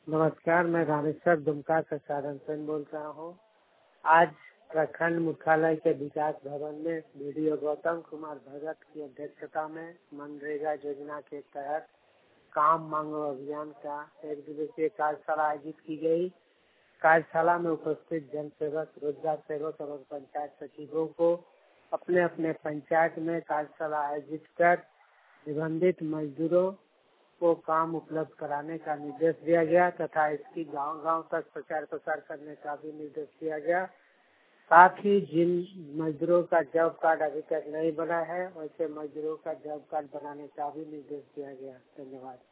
नमस्कार, मैं रामेश्वर दुमका से साधन सेन बोल रहा हूँ। आज प्रखंड मुख्यालय के विकास भवन में बीडीओ गौतम कुमार भगत की अध्यक्षता में मनरेगा योजना के तहत काम मांगो अभियान का 1 दिवसीय कार्यशाला आयोजित की गई। कार्यशाला में उपस्थित जन सेवक, रोजगार सेवक एवं पंचायत सचिवों को अपने अपने पंचायत में कार्यशाला आयोजित कर निबंधित मजदूरों को काम उपलब्ध कराने का निर्देश दिया गया तथा इसकी गांव-गांव तक प्रचार प्रसार करने का भी निर्देश दिया गया। साथ ही जिन मजदूरों का जॉब कार्ड अभी तक नहीं बना है, वैसे मजदूरों का जॉब कार्ड बनाने का भी निर्देश दिया गया। धन्यवाद।